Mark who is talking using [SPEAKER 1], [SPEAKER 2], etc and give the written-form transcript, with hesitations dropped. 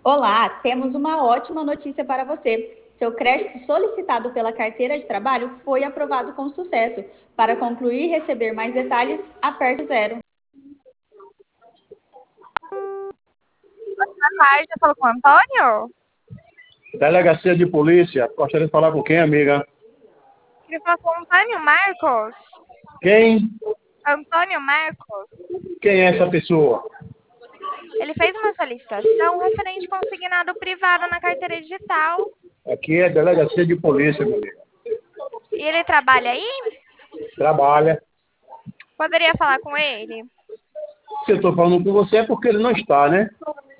[SPEAKER 1] Olá, temos uma ótima notícia para você. Seu crédito solicitado pela carteira de trabalho foi aprovado com sucesso. Para concluir e receber mais detalhes, aperte zero.
[SPEAKER 2] Boa tarde, eu falo com o Antônio?
[SPEAKER 3] Delegacia de polícia, gostaria de falar com quem, amiga?
[SPEAKER 2] Queria falar com o Antônio Marcos.
[SPEAKER 3] Quem?
[SPEAKER 2] Antônio Marcos.
[SPEAKER 3] Quem é essa pessoa?
[SPEAKER 2] Ele fez uma solicitação referente consignado privado na carteira digital.
[SPEAKER 3] Aqui é delegacia de polícia, meu amigo.
[SPEAKER 2] E ele trabalha aí?
[SPEAKER 3] Trabalha.
[SPEAKER 2] Poderia falar com ele?
[SPEAKER 3] Se eu estou falando com você é porque ele não está, né?